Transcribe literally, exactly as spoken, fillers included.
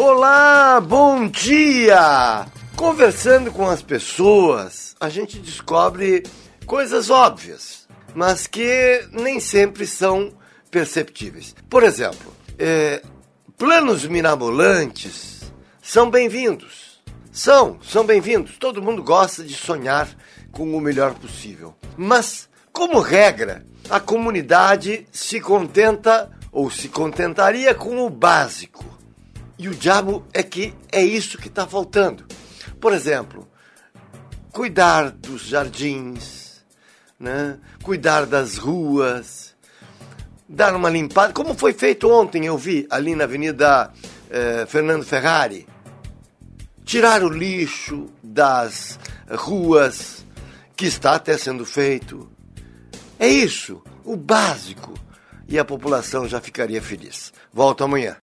Olá, bom dia! Conversando com as pessoas, a gente descobre coisas óbvias, mas que nem sempre são perceptíveis. Por exemplo, é, planos mirabolantes são bem-vindos. São, são bem-vindos. Todo mundo gosta de sonhar com o melhor possível. Mas, como regra, a comunidade se contenta ou se contentaria com o básico. E o diabo é que é isso que está faltando. Por exemplo, cuidar dos jardins, né? Cuidar das ruas, dar uma limpada, como foi feito ontem, eu vi, ali na Avenida eh, Fernando Ferrari. Tirar o lixo das ruas, que está até sendo feito. É isso, o básico. E a população já ficaria feliz. Volto amanhã.